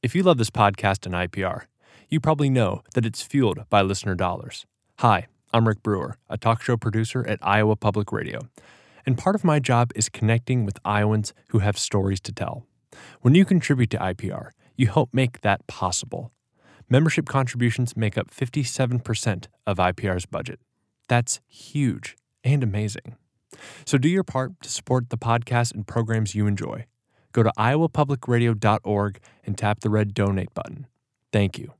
If you love this podcast and IPR, you probably know that it's fueled by listener dollars. Hi, I'm Rick Brewer, a talk show producer at Iowa Public Radio, and part of my job is connecting with Iowans who have stories to tell. When you contribute to IPR, you help make that possible. Membership contributions make up 57% of IPR's budget. That's huge and amazing. So do your part to support the podcast and programs you enjoy. Go to iowapublicradio.org and tap the red donate button. Thank you.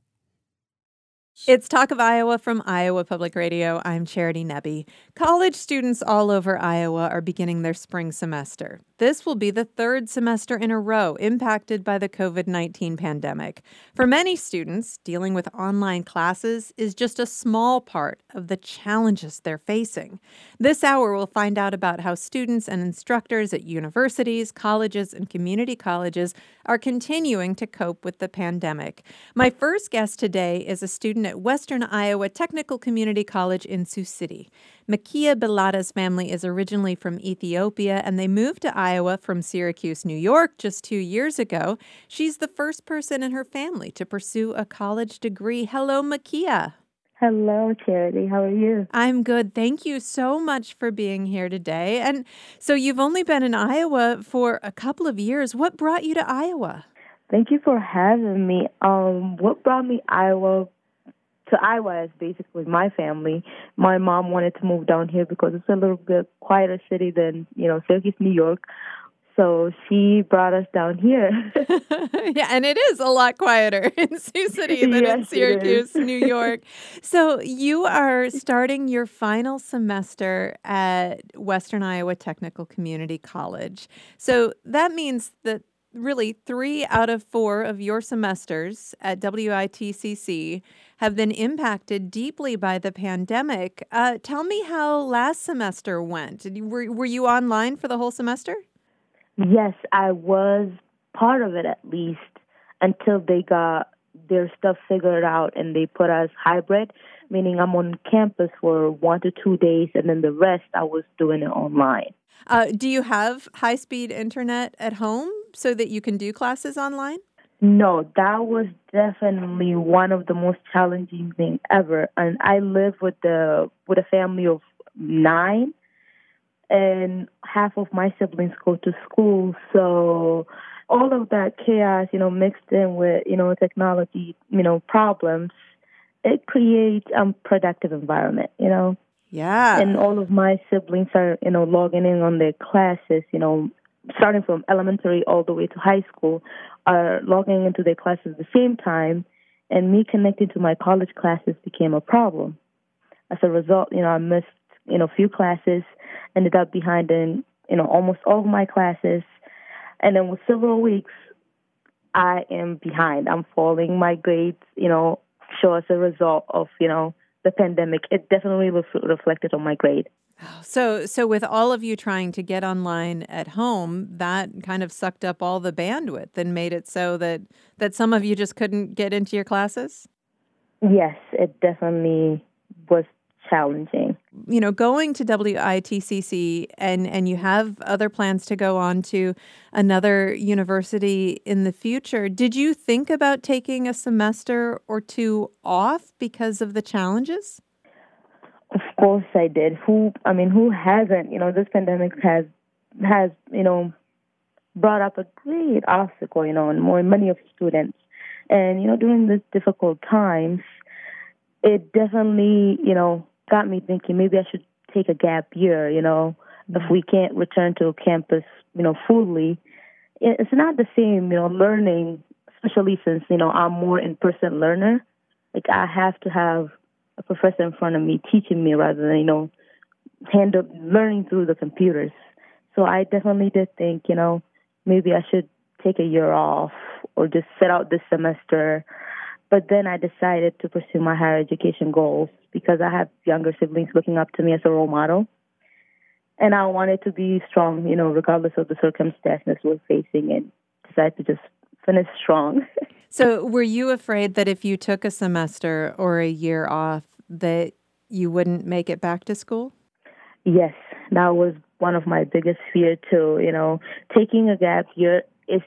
It's Talk of Iowa from Iowa Public Radio. I'm Charity Nebbe. College students all over Iowa are beginning their spring semester. This will be the third semester in a row impacted by the COVID-19 pandemic. For many students, dealing with online classes is just a small part of the challenges they're facing. This hour, we'll find out about how students and instructors at universities, colleges, and community colleges are continuing to cope with the pandemic. My first guest today is a student at Western Iowa Technical Community College in Sioux City. Makia Bilada's family is originally from Ethiopia, and they moved to Iowa from Syracuse, New York, just 2 years ago. She's the first person in her family to pursue a college degree. Hello, Makia. Hello, Charity. How are you? I'm good. Thank you so much for being here today. And so you've only been in Iowa for a couple of years. What brought you to Iowa? Thank you for having me. What brought me to Iowa is basically my family. My mom wanted to move down here because it's a little bit quieter city than, Syracuse, New York. So she brought us down here. Yeah, and it is a lot quieter in Sioux City than in Syracuse, New York. So you are starting your final semester at Western Iowa Technical Community College. So that means that really 3 out of 4 of your semesters at WITCC have been impacted deeply by the pandemic. Tell me how last semester went. Were you online for the whole semester? Yes, I was part of it at least until they got their stuff figured out and they put us hybrid, meaning I'm on campus for 1 to 2 days and then the rest I was doing it online. Do you have high-speed internet at home so that you can do classes online? No, that was definitely one of the most challenging things ever. And I live with a family of 9, and half of my siblings go to school. So all of that chaos, mixed in with, technology, problems, it creates a productive environment, Yeah. And all of my siblings are, logging in on their classes, starting from elementary all the way to high school, are logging into their classes at the same time, and me connecting to my college classes became a problem. As a result, I missed, a few classes, ended up behind in, almost all of my classes, and then with several weeks, I am behind. I'm falling. My grades, show as a result of, the pandemic. It definitely reflected on my grade. So with all of you trying to get online at home, that kind of sucked up all the bandwidth and made it so that some of you just couldn't get into your classes? Yes, it definitely was challenging. Going to WITCC and you have other plans to go on to another university in the future. Did you think about taking a semester or 2 off because of the challenges? Of course I did. Who hasn't? This pandemic has brought up a great obstacle, and more many of students. And, during these difficult times, it definitely, got me thinking maybe I should take a gap year, if we can't return to campus, fully. It's not the same, learning, especially since, I'm more in-person learner. Like I have to have a professor in front of me teaching me rather than, learning through the computers. So I definitely did think, maybe I should take a year off or just sit out this semester. But then I decided to pursue my higher education goals because I have younger siblings looking up to me as a role model. And I wanted to be strong, regardless of the circumstances we're facing, and decided to just finish strong. So were you afraid that if you took a semester or a year off that you wouldn't make it back to school? Yes, that was one of my biggest fears too. Taking a gap year is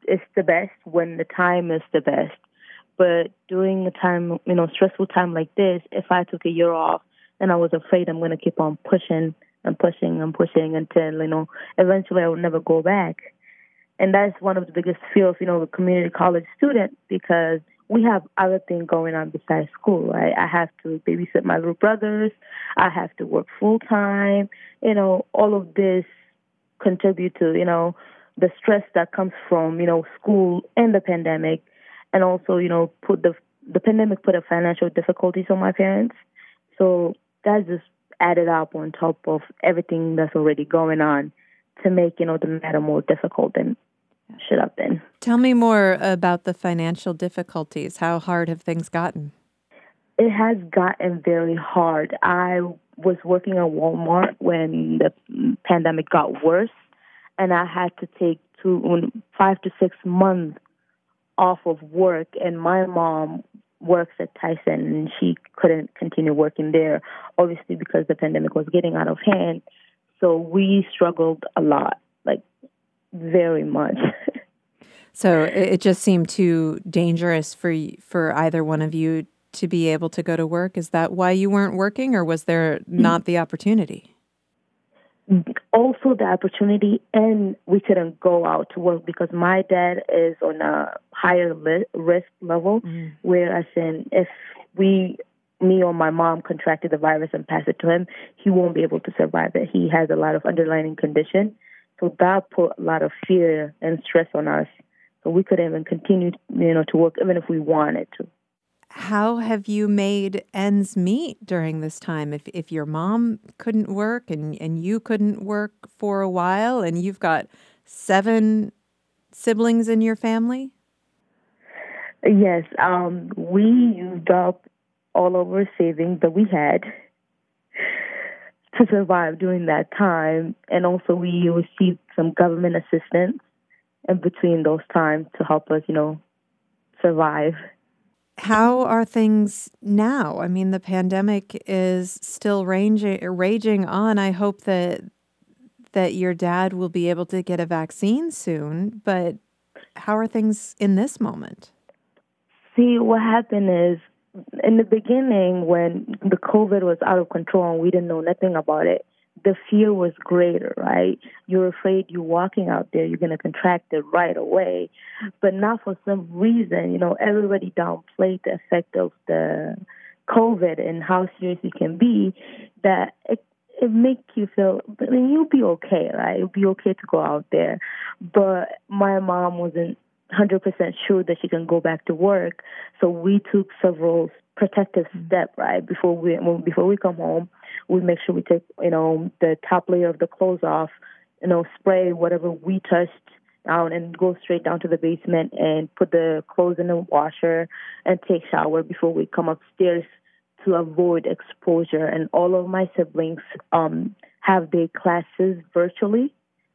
it's the best when the time is the best. But during a time, stressful time like this, if I took a year off, then I was afraid I'm going to keep on pushing and pushing and pushing until, eventually I would never go back. And that's one of the biggest fears, a community college student, because we have other things going on besides school, right? I have to babysit my little brothers. I have to work full time. All of this contribute to, the stress that comes from, school and the pandemic. And also, put the pandemic put a financial difficulties on my parents. So that just added up on top of everything that's already going on to make, the matter more difficult than it should have been. Tell me more about the financial difficulties. How hard have things gotten? It has gotten very hard. I was working at Walmart when the pandemic got worse, and I had to take 5 to 6 months off of work, and my mom works at Tyson, and she couldn't continue working there, obviously because the pandemic was getting out of hand. So we struggled a lot, like very much. So it just seemed too dangerous for either one of you to be able to go to work. Is that why you weren't working, or was there not the opportunity? Also the opportunity, and we couldn't go out to work because my dad is on a higher risk level, whereas if me or my mom contracted the virus and passed it to him, he won't be able to survive it. He has a lot of underlying condition. So that put a lot of fear and stress on us. So we couldn't even continue, to work even if we wanted to. How have you made ends meet during this time? If your mom couldn't work and you couldn't work for a while, and you've got 7 siblings in your family? Yes, we used up all of our savings that we had to survive during that time. And also we received some government assistance in between those times to help us, survive. How are things now? I mean, the pandemic is still raging on. I hope that your dad will be able to get a vaccine soon, but how are things in this moment? See, what happened is, in the beginning, when the COVID was out of control and we didn't know nothing about it, the fear was greater, right? You're afraid you're walking out there, you're going to contract it right away. But now for some reason, everybody downplayed the effect of the COVID and how serious it can be, that it makes you feel, I mean, you'll be okay, right? It'll be okay to go out there. But my mom wasn't 100% sure that she can go back to work. So we took several protective steps, right? Before we come home, we make sure we take, the top layer of the clothes off, spray whatever we touched down and go straight down to the basement and put the clothes in the washer and take shower before we come upstairs to avoid exposure. And all of my siblings have their classes virtually.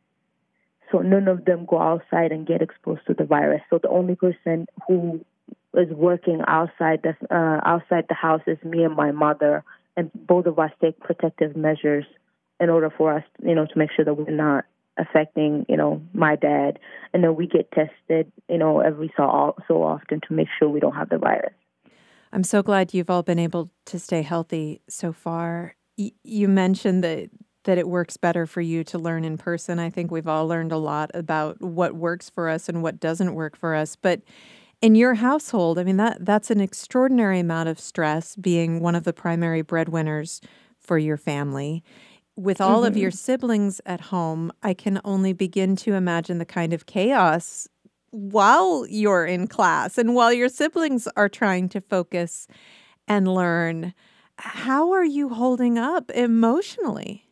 So none of them go outside and get exposed to the virus. So the only person who is working outside the house is me and my mother, and both of us take protective measures in order for us, to make sure that we're not affecting, my dad. And then we get tested, every so often to make sure we don't have the virus. I'm so glad you've all been able to stay healthy so far. You mentioned that it works better for you to learn in person. I think we've all learned a lot about what works for us and what doesn't work for us. But in your household, I mean, that's an extraordinary amount of stress, being one of the primary breadwinners for your family. With all of your siblings at home, I can only begin to imagine the kind of chaos while you're in class and while your siblings are trying to focus and learn. How are you holding up emotionally?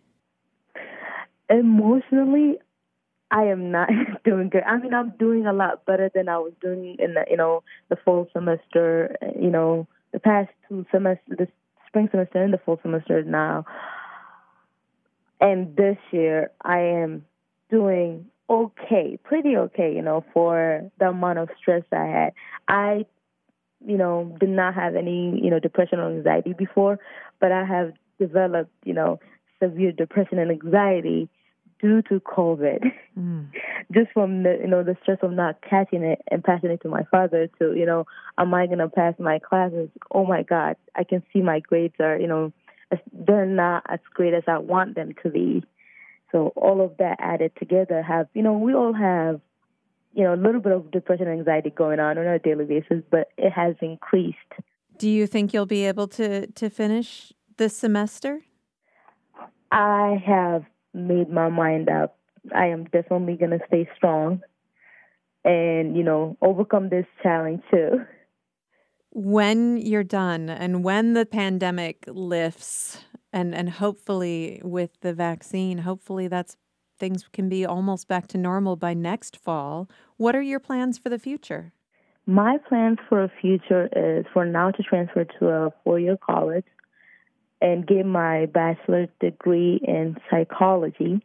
Emotionally, I am not doing good. I mean, I'm doing a lot better than I was doing in the fall semester, the past 2 semesters, the spring semester and the fall semester now. And this year, I am doing okay, pretty okay, for the amount of stress I had. I, did not have any, depression or anxiety before, but I have developed, severe depression and anxiety due to COVID. Just from the stress of not catching it and passing it to my father to, am I going to pass my classes? Oh my God, I can see my grades are, they're not as great as I want them to be. So all of that added together we all have, a little bit of depression and anxiety going on a daily basis, but it has increased. Do you think you'll be able to finish this semester? I have made my mind up. I am definitely going to stay strong and, overcome this challenge too. When you're done and when the pandemic lifts and hopefully with the vaccine, hopefully things can be almost back to normal by next fall. What are your plans for the future? My plans for the future is for now to transfer to a 4-year college and get my bachelor's degree in psychology.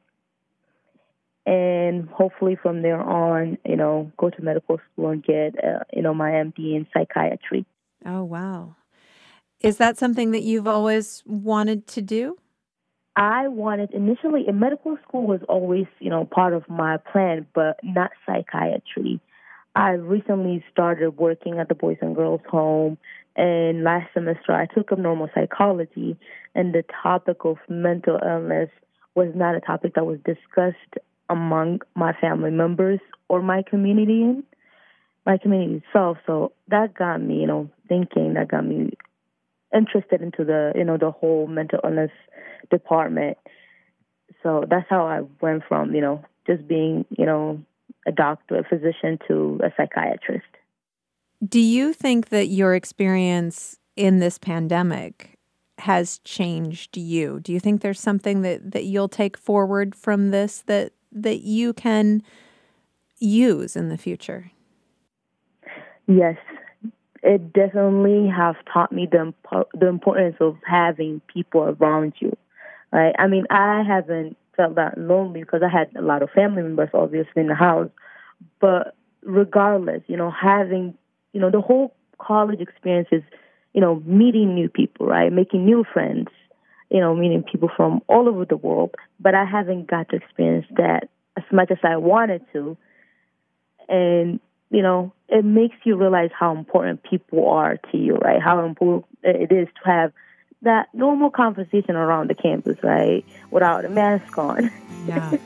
And hopefully from there on, go to medical school and get, my MD in psychiatry. Oh, wow. Is that something that you've always wanted to do? I wanted, initially, medical school was always, part of my plan, but not psychiatry. I recently started working at the Boys and Girls Home, and last semester I took up normal psychology, and the topic of mental illness was not a topic that was discussed among my family members or my community itself. So that got me, thinking, that got me interested into the whole mental illness department. So that's how I went from, just being, a doctor, a physician to a psychiatrist. Do you think that your experience in this pandemic has changed you? Do you think there's something that you'll take forward from this that you can use in the future? Yes, it definitely has taught me the importance of having people around you. Right? I mean, I haven't felt that lonely because I had a lot of family members, obviously, in the house. But regardless, having, the whole college experience is, meeting new people, right? Making new friends, meeting people from all over the world. But I haven't got to experience that as much as I wanted to. And, it makes you realize how important people are to you, right? How important it is to have that normal conversation around the campus, right? Without a mask on. Yeah.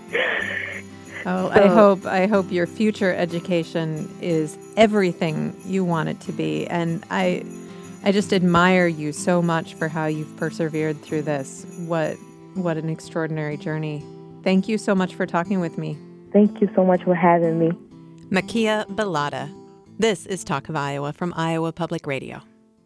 Oh, so, I hope your future education is everything you want it to be. And I just admire you so much for how you've persevered through this. What an extraordinary journey. Thank you so much for talking with me. Thank you so much for having me. Makia Balada. This is Talk of Iowa from Iowa Public Radio.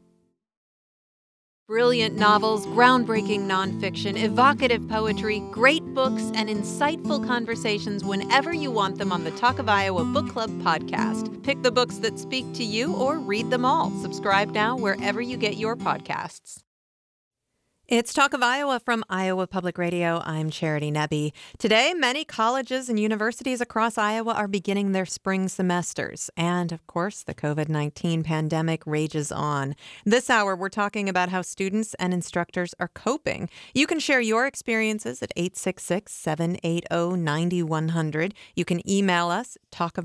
Brilliant novels, groundbreaking nonfiction, evocative poetry, great books, and insightful conversations whenever you want them on the Talk of Iowa Book Club podcast. Pick the books that speak to you or read them all. Subscribe now wherever you get your podcasts. It's Talk of Iowa from Iowa Public Radio. I'm Charity Nebbe. Today, many colleges and universities across Iowa are beginning their spring semesters. And, of course, the COVID-19 pandemic rages on. This hour, we're talking about how students and instructors are coping. You can share your experiences at 866-780-9100. You can email us,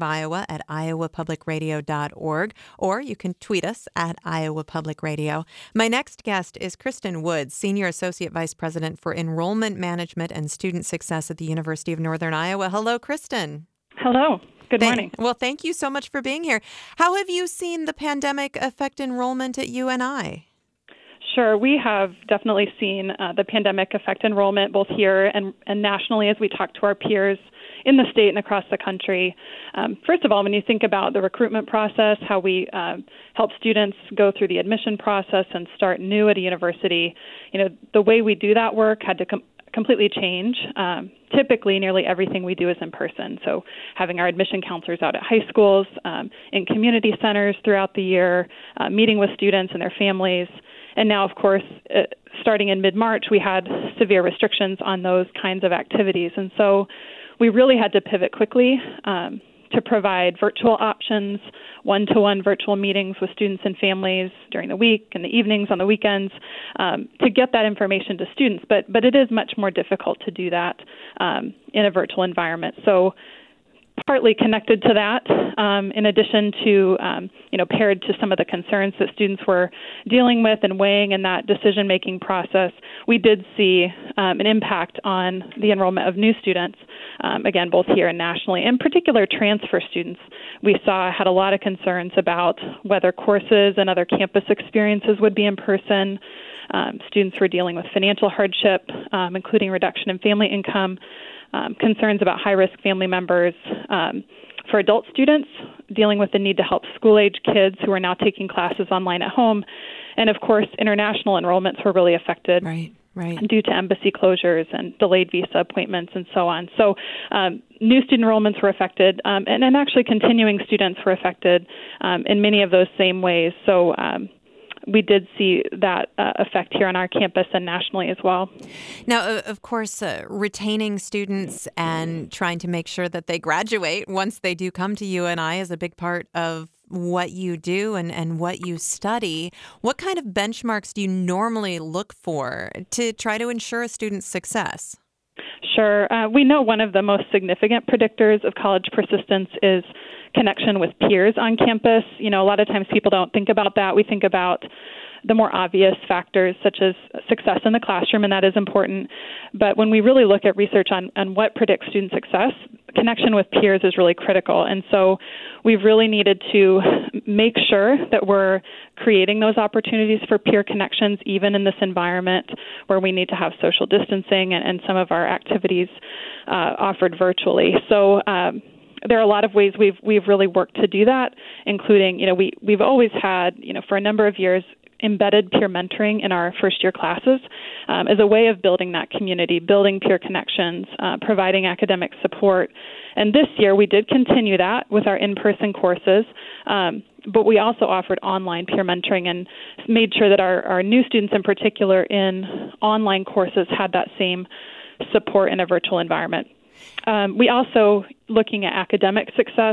talkofiowa@iowapublicradio.org, or you can tweet us at Iowa Public Radio. My next guest is Kristen Woods, Senior Associate Vice President for Enrollment Management and Student Success at the University of Northern Iowa. Hello, Kristen. Hello. Good morning. Well, thank you so much for being here. How have you seen the pandemic affect enrollment at UNI? Sure. We have definitely seen the pandemic affect enrollment both here and nationally as we talk to our peers in the state and across the country. First of all, when you think about the recruitment process, how we help students go through the admission process and start new at a university, the way we do that work had to completely change. Typically, nearly everything we do is in person. So having our admission counselors out at high schools, in community centers throughout the year, meeting with students and their families. And now, of course, starting in mid-March, we had severe restrictions on those kinds of activities. And so we really had to pivot quickly to provide virtual options, one-to-one virtual meetings with students and families during the week and the evenings on the weekends to get that information to students. But it is much more difficult to do that in a virtual environment. So partly connected to that, in addition to, paired to some of the concerns that students were dealing with and weighing in that decision-making process, we did see an impact on the enrollment of new students, again, both here and nationally. In particular, transfer students we saw had a lot of concerns about whether courses and other campus experiences would be in person. Students were dealing with financial hardship, including reduction in family income, concerns about high-risk family members. For adult students, dealing with the need to help school-age kids who are now taking classes online at home. And, of course, international enrollments were really affected due to embassy closures and delayed visa appointments and so on. So new student enrollments were affected, and actually continuing students were affected in many of those same ways. So we did see that effect here on our campus and nationally as well. Now, of course, retaining students and trying to make sure that they graduate once they do come to UNI is a big part of what you do and what you study. What kind of benchmarks do you normally look for to try to ensure a student's success? Sure. We know one of the most significant predictors of college persistence is connection with peers on campus. A lot of times people don't think about that. We think about the more obvious factors such as success in the classroom, and that is important. But when we really look at research on what predicts student success, connection with peers is really critical. And so we've really needed to make sure that we're creating those opportunities for peer connections, even in this environment where we need to have social distancing and some of our activities offered virtually. So there are a lot of ways we've really worked to do that, including, we've always had, for a number of years, embedded peer mentoring in our first-year classes as a way of building that community, building peer connections, providing academic support. And this year, we did continue that with our in-person courses, but we also offered online peer mentoring and made sure that our new students in particular in online courses had that same support in a virtual environment. We also, looking at academic success,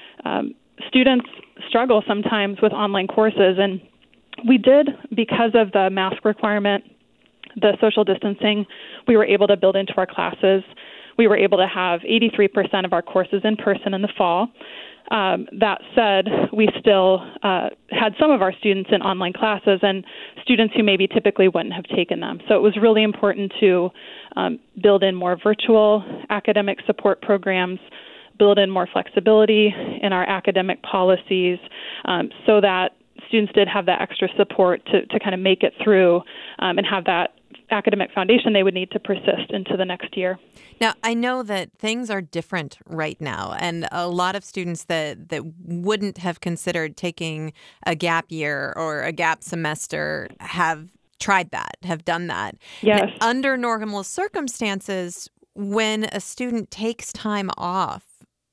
students struggle sometimes with online courses, and we did, because of the mask requirement, the social distancing, we were able to build into our classes. We were able to have 83% of our courses in person in the fall. That said, we still had some of our students in online classes and students who maybe typically wouldn't have taken them. So it was really important to build in more virtual academic support programs, build in more flexibility in our academic policies so that students did have that extra support to kind of make it through and have that academic foundation they would need to persist into the next year. Now, I know that things are different right now, and a lot of students that wouldn't have considered taking a gap year or a gap semester have tried that, have done that. Yes. Now, under normal circumstances, when a student takes time off,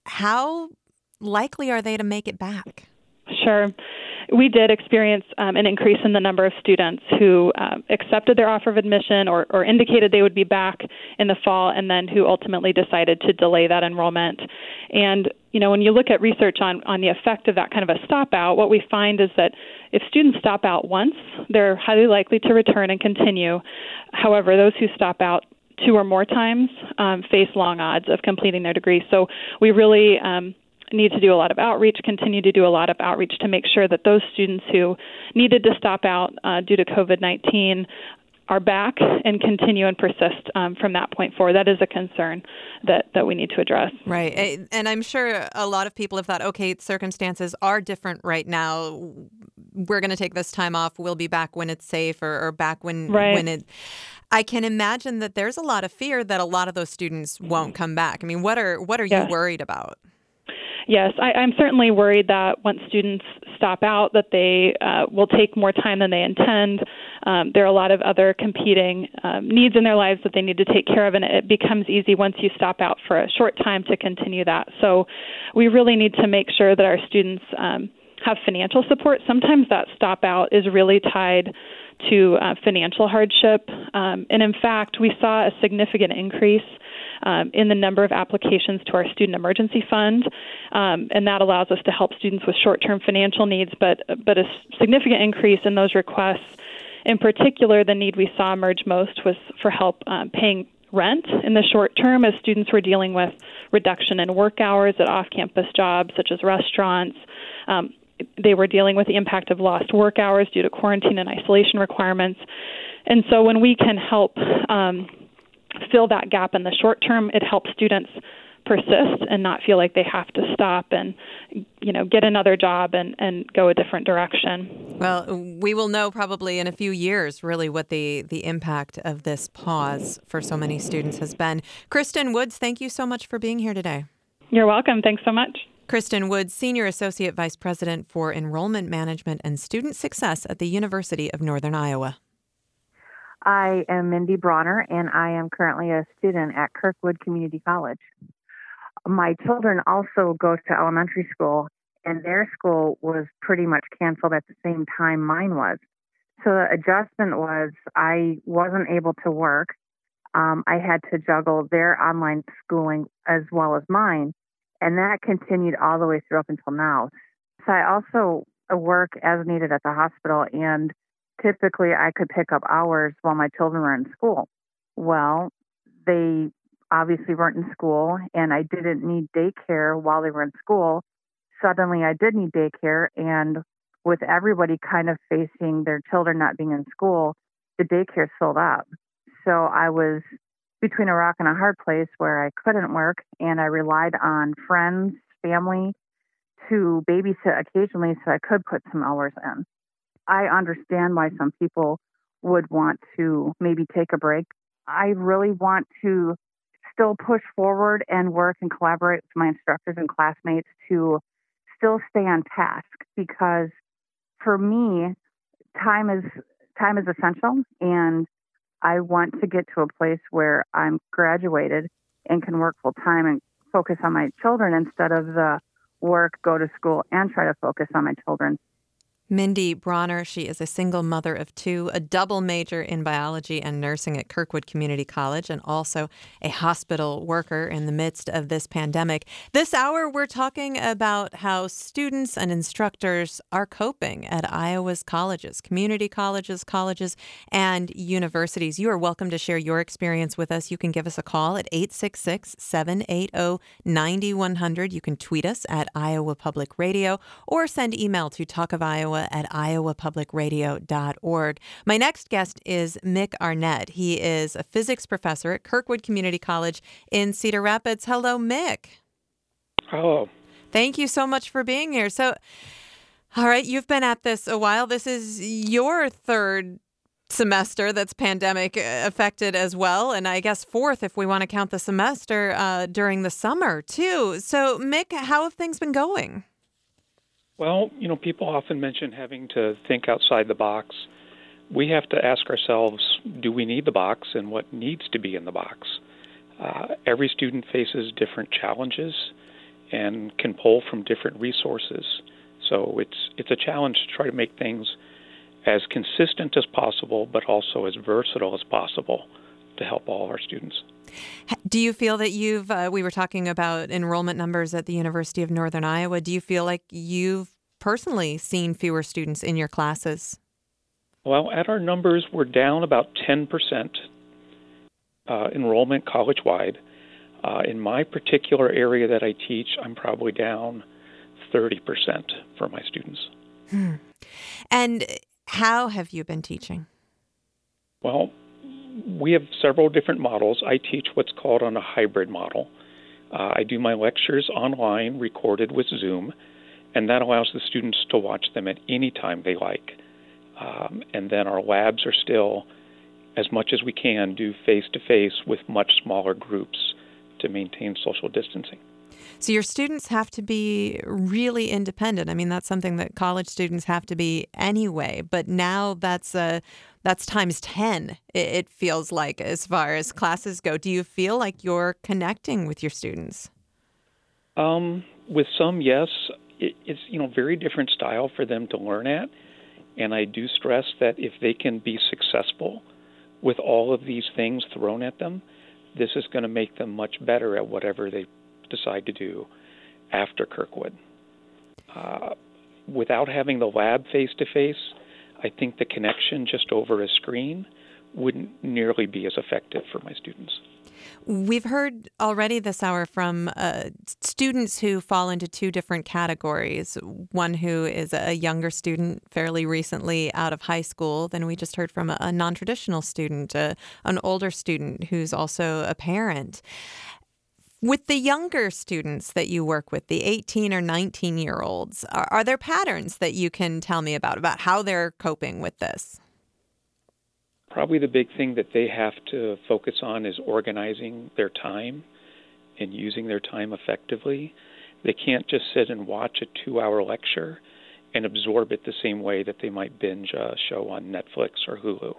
how likely are they to make it back? Sure. We did experience an increase in the number of students who accepted their offer of admission or indicated they would be back in the fall, and then who ultimately decided to delay that enrollment. And, when you look at research on the effect of that kind of a stop out, what we find is that if students stop out once, they're highly likely to return and continue. However, those who stop out 2 or more times face long odds of completing their degree. So we really need to do a lot of outreach, continue to do a lot of outreach to make sure that those students who needed to stop out due to COVID-19 are back and continue and persist from that point forward. That is a concern that we need to address. Right. And I'm sure a lot of people have thought, okay, circumstances are different right now. We're going to take this time off. We'll be back when it's safe or back when it... I can imagine that there's a lot of fear that a lot of those students won't come back. I mean, what are you worried about? Yes, I'm certainly worried that once students stop out, that they will take more time than they intend. There are a lot of other competing needs in their lives that they need to take care of, and it becomes easy once you stop out for a short time to continue that. So we really need to make sure that our students have financial support. Sometimes that stop out is really tied to financial hardship. And in fact, we saw a significant increase in the number of applications to our Student Emergency Fund, and that allows us to help students with short-term financial needs, but a significant increase in those requests. In particular, the need we saw emerge most was for help paying rent in the short term as students were dealing with reduction in work hours at off-campus jobs such as restaurants. They were dealing with the impact of lost work hours due to quarantine and isolation requirements. And so when we can help fill that gap in the short term, it helps students persist and not feel like they have to stop and, get another job and go a different direction. Well, we will know probably in a few years really what the impact of this pause for so many students has been. Kristen Woods, thank you so much for being here today. You're welcome. Thanks so much. Kristen Woods, Senior Associate Vice President for Enrollment Management and Student Success at the University of Northern Iowa. I am Mindy Bronner, and I am currently a student at Kirkwood Community College. My children also go to elementary school, and their school was pretty much canceled at the same time mine was. So the adjustment was I wasn't able to work. I had to juggle their online schooling as well as mine, and that continued all the way through up until now. So I also work as needed at the hospital, and typically I could pick up hours while my children were in school. Well, they obviously weren't in school, and I didn't need daycare while they were in school. Suddenly I did need daycare, and with everybody kind of facing their children not being in school, the daycare filled up. So I was between a rock and a hard place where I couldn't work, and I relied on friends, family to babysit occasionally so I could put some hours in. I understand why some people would want to maybe take a break. I really want to still push forward and work and collaborate with my instructors and classmates to still stay on task, because for me, time is essential, and I want to get to a place where I'm graduated and can work full time and focus on my children instead of the work, go to school, and try to focus on my children. Mindy Bronner, she is a single mother of two, a double major in biology and nursing at Kirkwood Community College, and also a hospital worker in the midst of this pandemic. This hour, we're talking about how students and instructors are coping at Iowa's colleges, community colleges, and universities. You are welcome to share your experience with us. You can give us a call at 866-780-9100. You can tweet us at Iowa Public Radio or send email to talkofiowa at iowapublicradio.org. My next guest is Mick Arnett. He is a physics professor at Kirkwood Community College in Cedar Rapids. Hello, Mick. Hello. Thank you so much for being here. So, all right, you've been at this a while. This is your third semester that's pandemic affected as well, and I guess fourth if we want to count the semester during the summer, too. So, Mick, how have things been going? Well, people often mention having to think outside the box. We have to ask ourselves, do we need the box, and what needs to be in the box? Every student faces different challenges and can pull from different resources. So it's a challenge to try to make things as consistent as possible, but also as versatile as possible to help all of our students. Do you feel that we were talking about enrollment numbers at the University of Northern Iowa. Do you feel like you've personally seen fewer students in your classes? Well, at our numbers, we're down about 10% enrollment college-wide. In my particular area that I teach, I'm probably down 30% for my students. And how have you been teaching? Well, we have several different models. I teach what's called on a hybrid model. I do my lectures online, recorded with Zoom, and that allows the students to watch them at any time they like. And then our labs are still, as much as we can, do face-to-face with much smaller groups to maintain social distancing. So your students have to be really independent. I mean, that's something that college students have to be anyway. But now that's times 10, it feels like, as far as classes go. Do you feel like you're connecting with your students? With some, yes. It's very different style for them to learn at. And I do stress that if they can be successful with all of these things thrown at them, this is going to make them much better at whatever they decide to do after Kirkwood. Without having the lab face-to-face, I think the connection just over a screen wouldn't nearly be as effective for my students. We've heard already this hour from students who fall into two different categories. One who is a younger student fairly recently out of high school. Then we just heard from a non-traditional student, an older student who's also a parent. With the younger students that you work with, the 18 or 19-year-olds, are there patterns that you can tell me about how they're coping with this? Probably the big thing that they have to focus on is organizing their time and using their time effectively. They can't just sit and watch a 2-hour lecture and absorb it the same way that they might binge a show on Netflix or Hulu.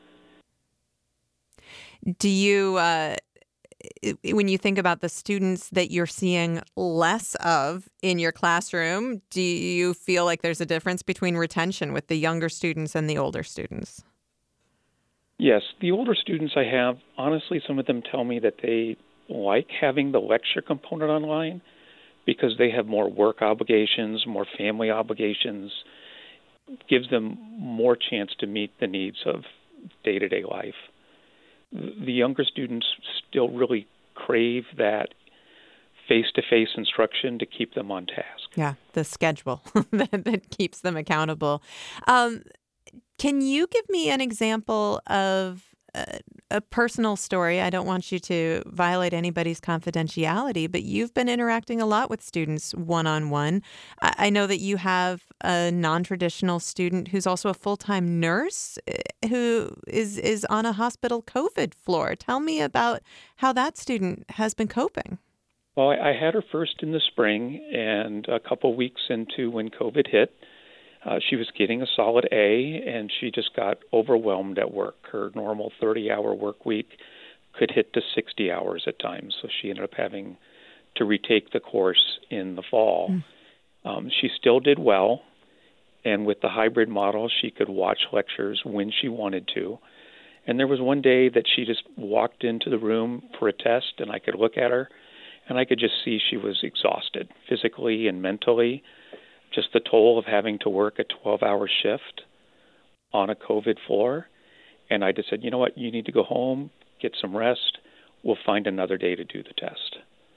Do you, when you think about the students that you're seeing less of in your classroom, do you feel like there's a difference between retention with the younger students and the older students? Yes, the older students I have, honestly, some of them tell me that they like having the lecture component online because they have more work obligations, more family obligations, gives them more chance to meet the needs of day-to-day life. The younger students still really crave that face-to-face instruction to keep them on task. Yeah, the schedule that keeps them accountable. Can you give me an example of a personal story? I don't want you to violate anybody's confidentiality, but you've been interacting a lot with students one-on-one. I know that you have a non-traditional student who's also a full-time nurse who is on a hospital COVID floor. Tell me about how that student has been coping. Well, I had her first in the spring, and a couple weeks into when COVID hit, she was getting a solid A, and she just got overwhelmed at work. Her normal 30-hour work week could hit to 60 hours at times, so she ended up having to retake the course in the fall. She still did well, and with the hybrid model, she could watch lectures when she wanted to. And there was one day that she just walked into the room for a test, and I could look at her, and I could just see she was exhausted physically and mentally. Just the toll of having to work a 12-hour shift on a COVID floor. And I just said, you know what, you need to go home, get some rest. We'll find another day to do the test.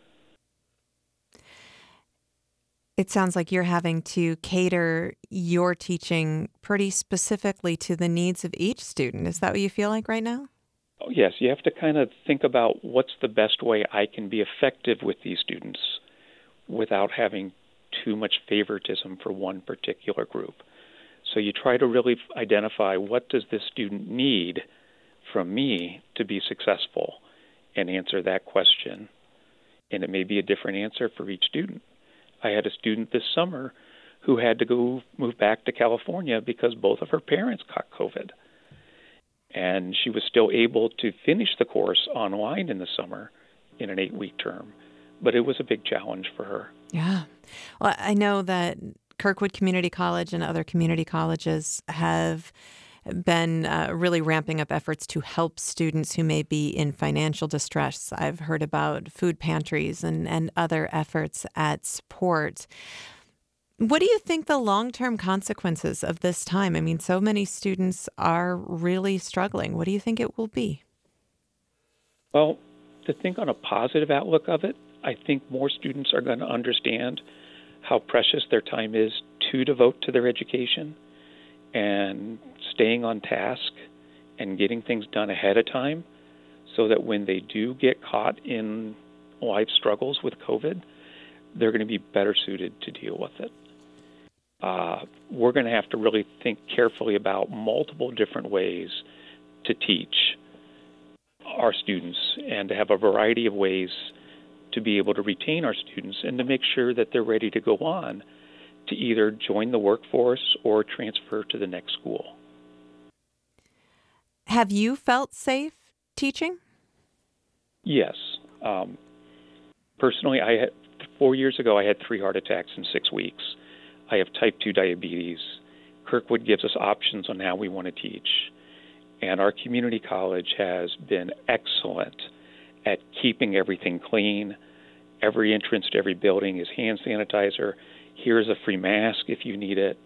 It sounds like you're having to cater your teaching pretty specifically to the needs of each student. Is that what you feel like right now? Oh, yes, you have to kind of think about what's the best way I can be effective with these students without having too much favoritism for one particular group. So you try to really identify what does this student need from me to be successful and answer that question. And it may be a different answer for each student. I had a student this summer who had to move back to California because both of her parents caught COVID. And she was still able to finish the course online in the summer in an 8-week term. But it was a big challenge for her. Yeah. Well, I know that Kirkwood Community College and other community colleges have been really ramping up efforts to help students who may be in financial distress. I've heard about food pantries and other efforts at support. What do you think the long-term consequences of this time? I mean, so many students are really struggling. What do you think it will be? Well, to think on a positive outlook of it, I think more students are going to understand how precious their time is to devote to their education and staying on task and getting things done ahead of time so that when they do get caught in life struggles with COVID, they're going to be better suited to deal with it. We're going to have to really think carefully about multiple different ways to teach our students and to have a variety of ways to be able to retain our students and to make sure that they're ready to go on to either join the workforce or transfer to the next school. Have you felt safe teaching? Yes. Personally, 4 years ago, I had 3 heart attacks in 6 weeks. I have type 2 diabetes, Kirkwood gives us options on how we want to teach. And our community college has been excellent at keeping everything clean. Every entrance to every building is hand sanitizer. Here's a free mask if you need it.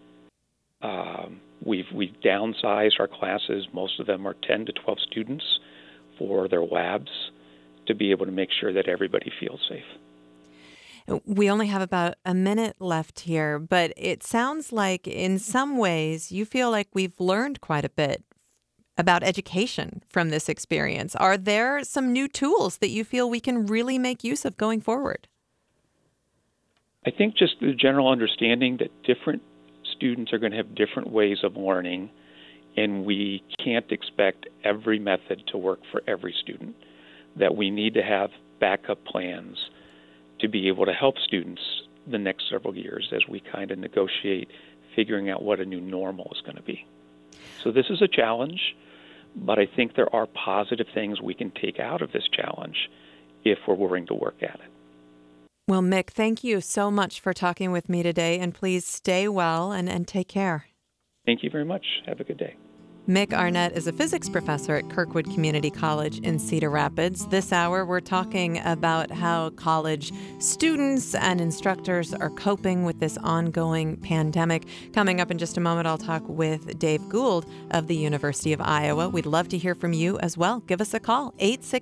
We've downsized our classes. Most of them are 10 to 12 students for their labs to be able to make sure that everybody feels safe. We only have about a minute left here, but it sounds like in some ways you feel like we've learned quite a bit about education from this experience. Are there some new tools that you feel we can really make use of going forward? I think just the general understanding that different students are going to have different ways of learning, and we can't expect every method to work for every student, that we need to have backup plans to be able to help students the next several years as we kind of negotiate figuring out what a new normal is going to be. So this is a challenge, but I think there are positive things we can take out of this challenge if we're willing to work at it. Well, Mick, thank you so much for talking with me today, and please stay well and take care. Thank you very much. Have a good day. Mick Arnett is a physics professor at Kirkwood Community College in Cedar Rapids. This hour, we're talking about how college students and instructors are coping with this ongoing pandemic. Coming up in just a moment, I'll talk with Dave Gould of the University of Iowa. We'd love to hear from you as well. Give us a call.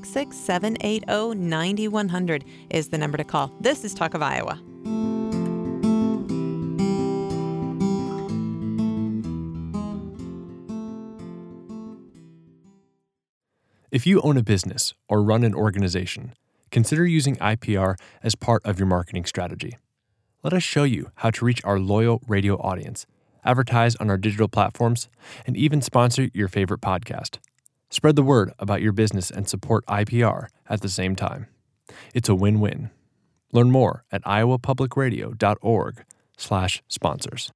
866-780-9100 is the number to call. This is Talk of Iowa. If you own a business or run an organization, consider using IPR as part of your marketing strategy. Let us show you how to reach our loyal radio audience, advertise on our digital platforms, and even sponsor your favorite podcast. Spread the word about your business and support IPR at the same time. It's a win-win. Learn more at iowapublicradio.org/sponsors.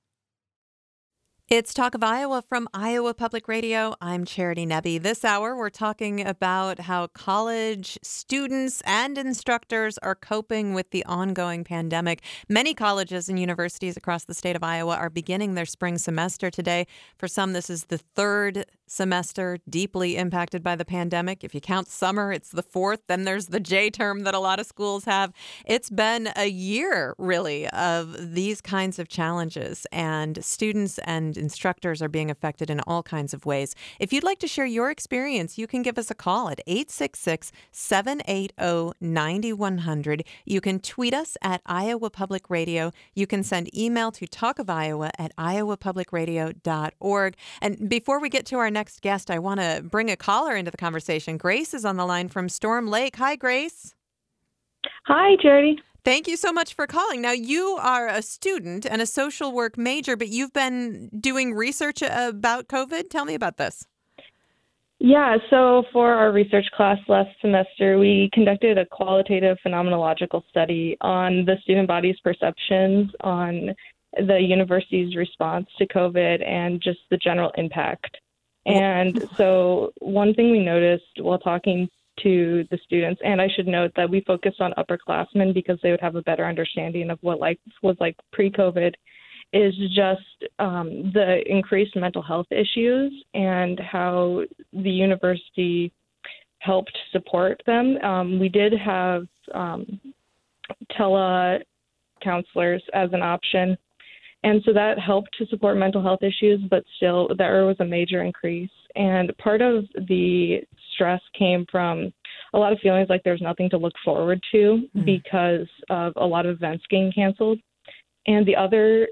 It's Talk of Iowa from Iowa Public Radio. I'm Charity Nebbe. This hour, we're talking about how college students and instructors are coping with the ongoing pandemic. Many colleges and universities across the state of Iowa are beginning their spring semester today. For some, this is the third semester deeply impacted by the pandemic. If you count summer, it's the fourth. Then there's the J term that a lot of schools have. It's been a year, really, of these kinds of challenges, and students and instructors are being affected in all kinds of ways. If you'd like to share your experience, you can give us a call at 866-780-9100. You can tweet us at Iowa Public Radio. You can send email to talkofiowa@iowapublicradio.org. And before we get to our next guest, I want to bring a caller into the conversation. Grace is on the line from Storm Lake. Hi, Grace. Hi, Charity. Thank you so much for calling. Now, you are a student and a social work major, but you've been doing research about COVID. Tell me about this. Yeah, so for our research class last semester, we conducted a qualitative phenomenological study on the student body's perceptions on the university's response to COVID and just the general impact. And so one thing we noticed while talking to the students, and I should note that we focused on upperclassmen because they would have a better understanding of what life was like pre-COVID, is just the increased mental health issues and how the university helped support them. We did have tele-counselors as an option, and so that helped to support mental health issues, but still there was a major increase. And part of the stress came from a lot of feelings like there's nothing to look forward to because of a lot of events getting canceled. And the other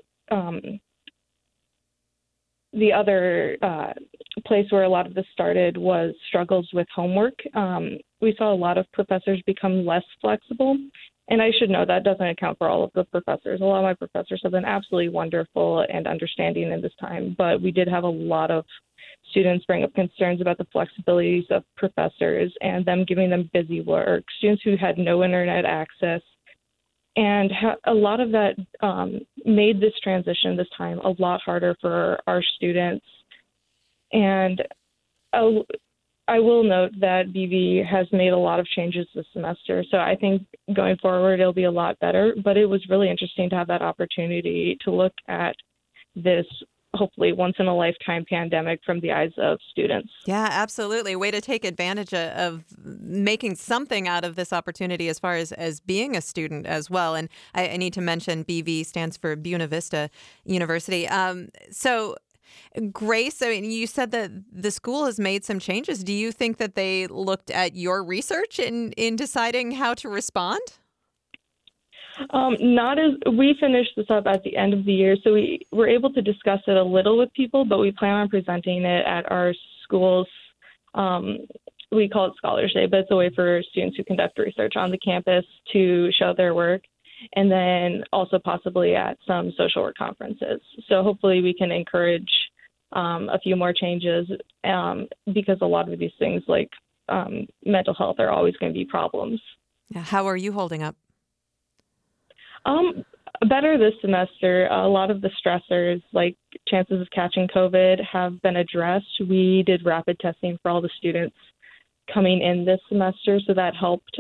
place where a lot of this started was struggles with homework. We saw a lot of professors become less flexible. And I should know that doesn't account for all of the professors. A lot of my professors have been absolutely wonderful and understanding in this time, but we did have a lot of students bring up concerns about the flexibilities of professors and them giving them busy work, students who had no internet access. And a lot of that made this transition this time a lot harder for our students. And I will note that BV has made a lot of changes this semester. So I think going forward, it'll be a lot better. But it was really interesting to have that opportunity to look at this hopefully once in a lifetime pandemic from the eyes of students. Yeah, absolutely. Way to take advantage of making something out of this opportunity as far as being a student as well. And I need to mention BV stands for Buena Vista University. So Grace, I mean, you said that the school has made some changes. Do you think that they looked at your research in deciding how to respond? Not as we finished this up at the end of the year, so we were able to discuss it a little with people, but we plan on presenting it at our school's, we call it Scholars Day, but it's a way for students who conduct research on the campus to show their work, and then also possibly at some social work conferences. So hopefully we can encourage a few more changes because a lot of these things like mental health are always going to be problems. How are you holding up? Better this semester. A lot of the stressors, like chances of catching COVID, have been addressed. We did rapid testing for all the students coming in this semester, so that helped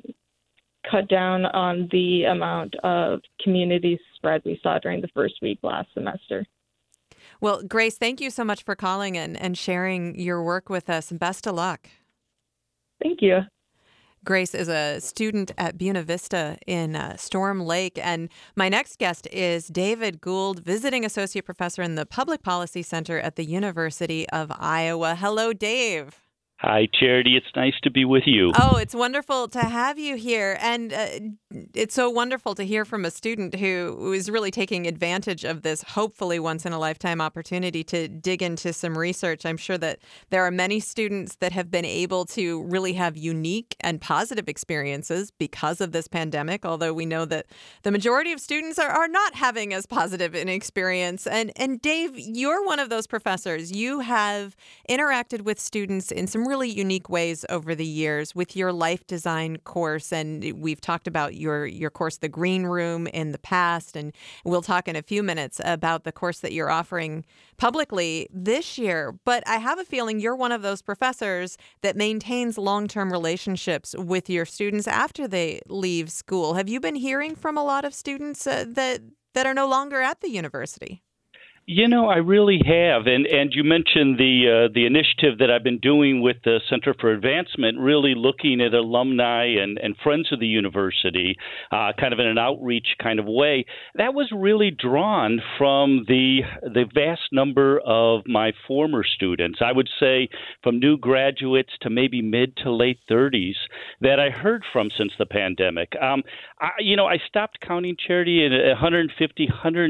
cut down on the amount of community spread we saw during the first week last semester. Well, Grace, thank you so much for calling and sharing your work with us. Best of luck. Thank you. Grace is a student at Buena Vista in Storm Lake. And my next guest is David Gould, visiting associate professor in the Public Policy Center at the University of Iowa. Hello, Dave. Hi, Charity. It's nice to be with you. Oh, it's wonderful to have you here. And it's so wonderful to hear from a student who is really taking advantage of this hopefully once-in-a-lifetime opportunity to dig into some research. I'm sure that there are many students that have been able to really have unique and positive experiences because of this pandemic, although we know that the majority of students are not having as positive an experience. And Dave, you're one of those professors. You have interacted with students in some really unique ways over the years with your life design course. And we've talked about your course, The Green Room, in the past. And we'll talk in a few minutes about the course that you're offering publicly this year. But I have a feeling you're one of those professors that maintains long-term relationships with your students after they leave school. Have you been hearing from a lot of students that are no longer at the university? You know, I really have, and you mentioned the initiative that I've been doing with the Center for Advancement, really looking at alumni and friends of the university, kind of in an outreach kind of way. That was really drawn from the vast number of my former students. I would say from new graduates to maybe mid to late 30s that I heard from since the pandemic. I stopped counting, Charity, at 150,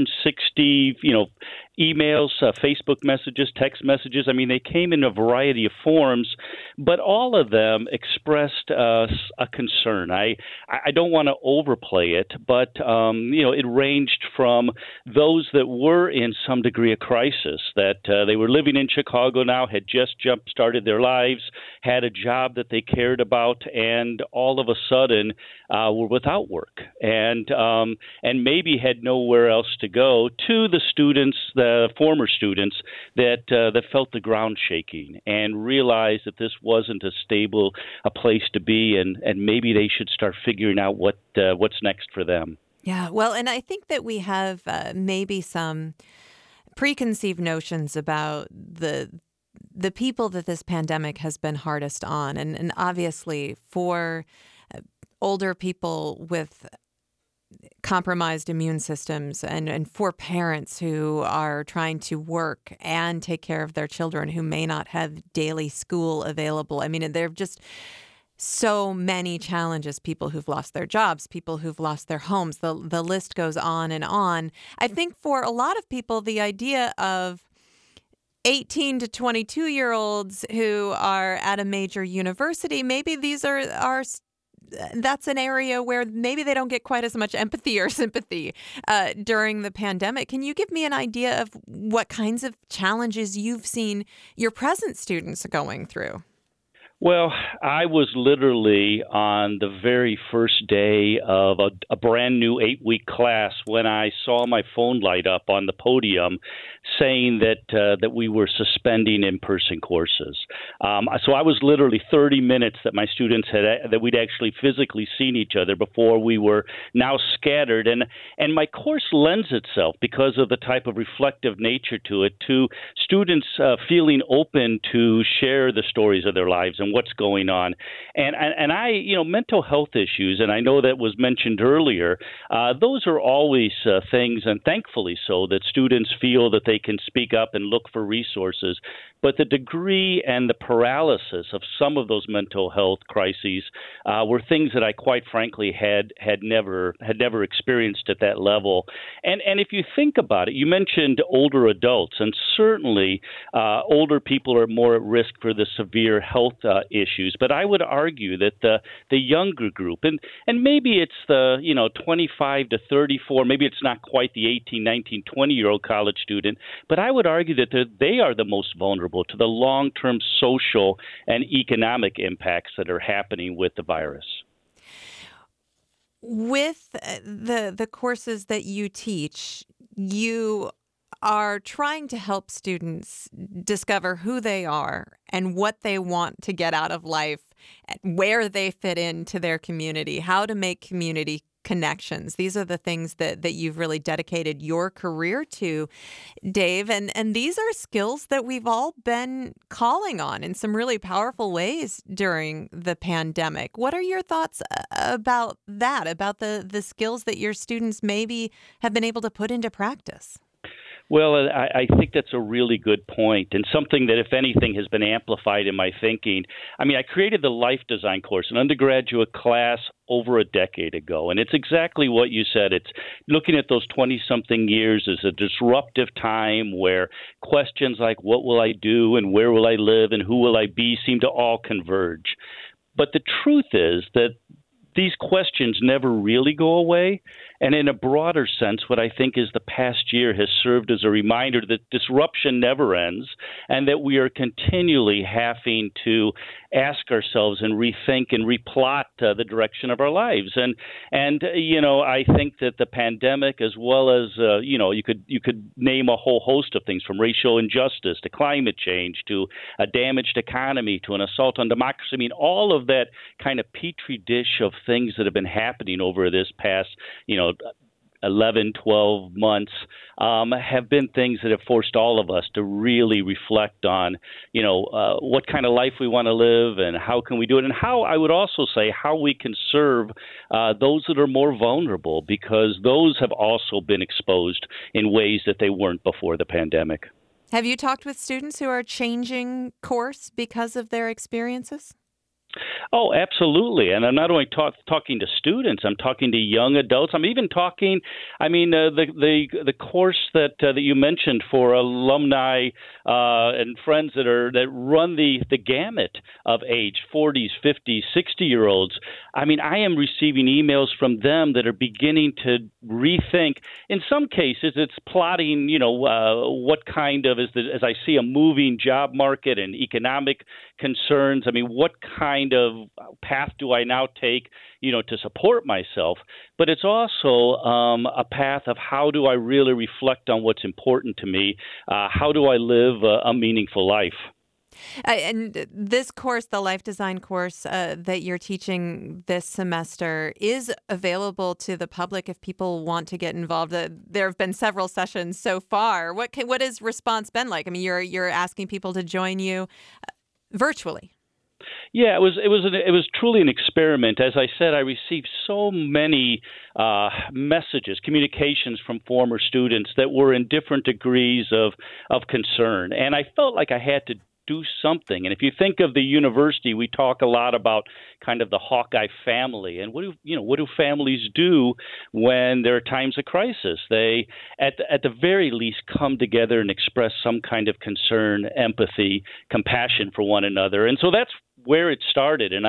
160, emails, Facebook messages, text messages. I mean, they came in a variety of forms, but all of them expressed a concern. I don't want to overplay it, but, it ranged from those that were in some degree of crisis, that they were living in Chicago now, had just jump-started their lives, had a job that they cared about, and all of a sudden were without work and maybe had nowhere else to go, to the students, the former students that felt the ground shaking and realized that this wasn't a place to be, and maybe they should start figuring out what's next for them. Yeah, well, and I think that we have maybe some preconceived notions about the people that this pandemic has been hardest on, and obviously for older people with compromised immune systems and for parents who are trying to work and take care of their children who may not have daily school available. I mean, there are just so many challenges, people who've lost their jobs, people who've lost their homes. The list goes on and on. I think for a lot of people, the idea of 18 to 22-year-olds who are at a major university, maybe these are that's an area where maybe they don't get quite as much empathy or sympathy during the pandemic. Can you give me an idea of what kinds of challenges you've seen your present students going through? Well, I was literally on the very first day of a brand new 8-week class when I saw my phone light up on the podium saying that we were suspending in-person courses. So I was literally 30 minutes that my students that we'd actually physically seen each other before we were now scattered. And my course lends itself, because of the type of reflective nature to it, to students feeling open to share the stories of their lives and what's going on. And I, mental health issues, and I know that was mentioned earlier, those are always things, and thankfully so, that students feel that they can speak up and look for resources. But the degree and the paralysis of some of those mental health crises were things that I, quite frankly, had never experienced at that level. And if you think about it, you mentioned older adults, and certainly older people are more at risk for the severe health issues. But I would argue that the younger group, and maybe it's the 25 to 34, maybe it's not quite the 18, 19, 20-year-old college student, but I would argue that they are the most vulnerable to the long-term social and economic impacts that are happening with the virus. With the courses that you teach, you are trying to help students discover who they are and what they want to get out of life, where they fit into their community, how to make community connections. These are the things that you've really dedicated your career to, Dave. And these are skills that we've all been calling on in some really powerful ways during the pandemic. What are your thoughts about that, about the skills that your students maybe have been able to put into practice? Well, I think that's a really good point, and something that, if anything, has been amplified in my thinking. I mean, I created the Life Design course, an undergraduate class, over a decade ago, and it's exactly what you said. It's looking at those 20-something years as a disruptive time where questions like what will I do and where will I live and who will I be seem to all converge. But the truth is that these questions never really go away. And in a broader sense, what I think is the past year has served as a reminder that disruption never ends and that we are continually having to ask ourselves and rethink and replot the direction of our lives. And I think that the pandemic, as well as, you could name a whole host of things, from racial injustice to climate change to a damaged economy to an assault on democracy. I mean, all of that kind of petri dish of things that have been happening over this past, 11, 12 months have been things that have forced all of us to really reflect on, what kind of life we want to live and how can we do it, and how, I would also say, how we can serve those that are more vulnerable, because those have also been exposed in ways that they weren't before the pandemic. Have you talked with students who are changing course because of their experiences? Oh, absolutely. And I'm not only talking to students, I'm talking to young adults. I'm even talking, the course that you mentioned for alumni and friends that run the gamut of age, 40s, 50s, 60-year-olds. I mean, I am receiving emails from them that are beginning to rethink. In some cases, it's plotting, what kind of, as I see a moving job market and economic concerns, I mean, what kind of path do I now take, to support myself? But it's also a path of how do I really reflect on what's important to me? How do I live a meaningful life? And this course, the Life Design course that you're teaching this semester, is available to the public if people want to get involved. There have been several sessions so far. What has response been like? I mean, you're asking people to join you virtually. Yeah, it was truly an experiment. As I said, I received so many messages, communications from former students that were in different degrees of concern, and I felt like I had to do something. And if you think of the university, we talk a lot about kind of the Hawkeye family, and what do families do when there are times of crisis? They, at the very least, come together and express some kind of concern, empathy, compassion for one another. And so that's where it started. And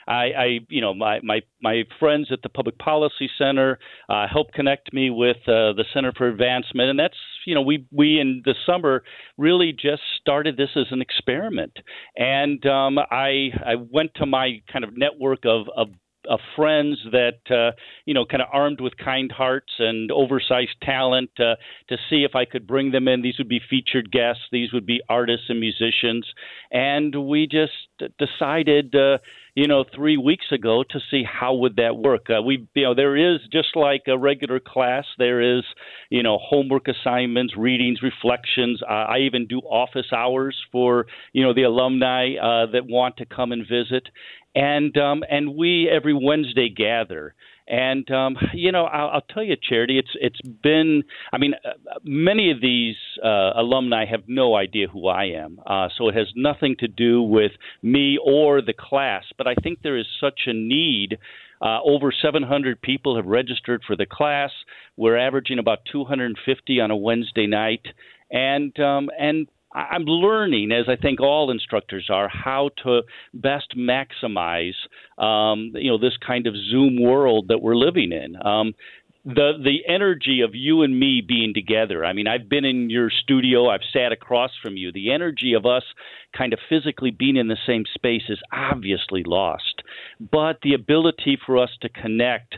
my friends at the Public Policy Center helped connect me with the Center for Advancement, and that's we in the summer really just started this as an experiment. And I went to my kind of network of friends that, kind of armed with kind hearts and oversized talent to see if I could bring them in. These would be featured guests. These would be artists and musicians. And we just decided, 3 weeks ago to see how would that work. There is, just like a regular class, there is, homework assignments, readings, reflections. I even do office hours for, the alumni that want to come and visit. And we every Wednesday gather. And, I'll tell you, Charity, it's been, many of these alumni have no idea who I am. So it has nothing to do with me or the class. But I think there is such a need. Over 700 people have registered for the class. We're averaging about 250 on a Wednesday night. And I'm learning, as I think all instructors are, how to best maximize, this kind of Zoom world that we're living in. The energy of you and me being together. I've been in your studio. I've sat across from you. The energy of us kind of physically being in the same space is obviously lost. But the ability for us to connect,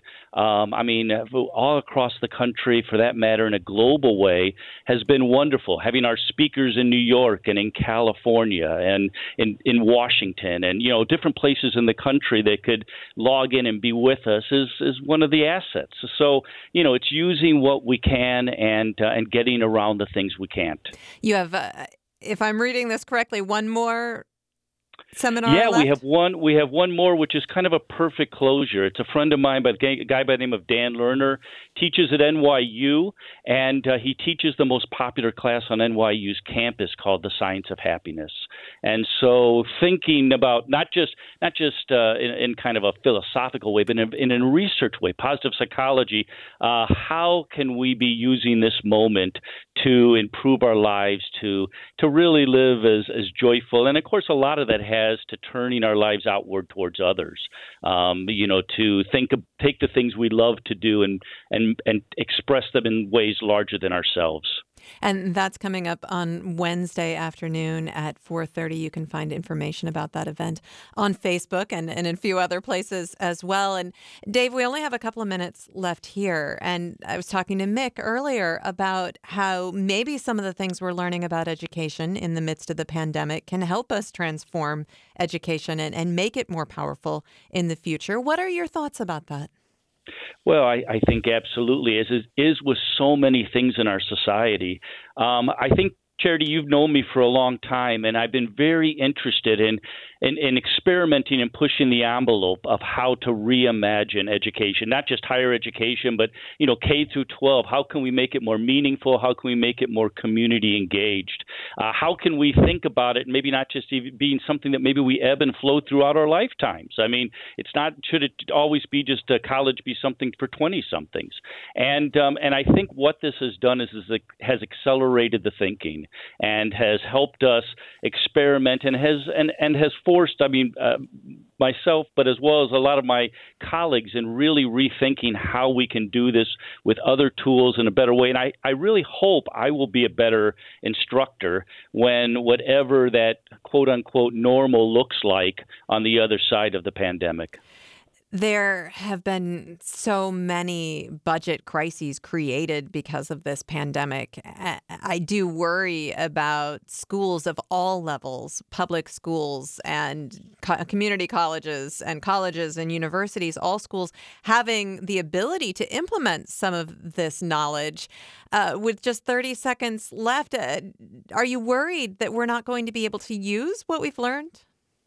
all across the country, for that matter, in a global way, has been wonderful. Having our speakers in New York and in California and in Washington and, different places in the country that could log in and be with us is one of the assets. So, it's using what we can and getting around the things we can't. You have, if I'm reading this correctly, one more seminar left? we have one more, which is kind of a perfect closure. It's a friend of mine, a guy by the name of Dan Lerner, teaches at NYU, and he teaches the most popular class on NYU's campus called The Science of Happiness. And so thinking about not just in kind of a philosophical way, but in a research way, positive psychology, how can we be using this moment to improve our lives, to really live as joyful? And of course, a lot of that has to turning our lives outward towards others, to take the things we love to do and express them in ways larger than ourselves. And that's coming up on Wednesday afternoon at 4:30. You can find information about that event on Facebook and in a few other places as well. And Dave, we only have a couple of minutes left here. And I was talking to Mick earlier about how maybe some of the things we're learning about education in the midst of the pandemic can help us transform education and make it more powerful in the future. What are your thoughts about that? Well, I think absolutely, as is with so many things in our society. I think, Charity, you've known me for a long time, and I've been very interested in experimenting and pushing the envelope of how to reimagine education, not just higher education, but, K through 12. How can we make it more meaningful? How can we make it more community engaged? How can we think about it, maybe not just even being something that maybe we ebb and flow throughout our lifetimes? Should it always be just college be something for 20-somethings? And I think what this has done is it has accelerated the thinking and has helped us experiment and has forced, myself, but as well as a lot of my colleagues, in really rethinking how we can do this with other tools in a better way. And I really hope I will be a better instructor when whatever that quote unquote normal looks like on the other side of the pandemic. There have been so many budget crises created because of this pandemic. I do worry about schools of all levels, public schools and community colleges and universities, all schools having the ability to implement some of this knowledge. With just 30 seconds left, are you worried that we're not going to be able to use what we've learned?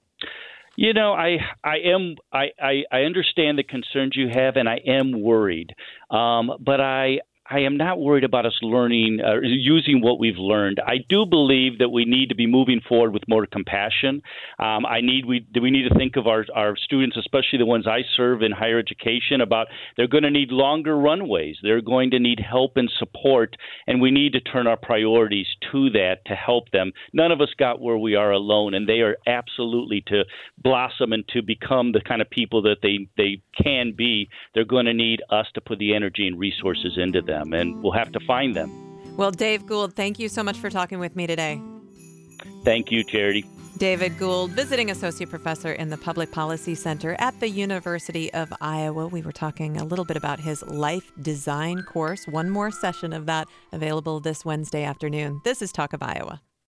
I am. I understand the concerns you have, and I am worried. But I am not worried about us learning, using what we've learned. I do believe that we need to be moving forward with more compassion. We need to think of our students, especially the ones I serve in higher education, about they're going to need longer runways. They're going to need help and support, and we need to turn our priorities to that to help them. None of us got where we are alone, and they are absolutely to blossom and to become the kind of people that they can be. They're going to need us to put the energy and resources into them. And we'll have to find them. Well, Dave Gould, thank you so much for talking with me today. Thank you, Charity. David Gould, visiting associate professor in the Public Policy Center at the University of Iowa. We were talking a little bit about his life design course. One more session of that available this Wednesday afternoon. This is Talk of Iowa.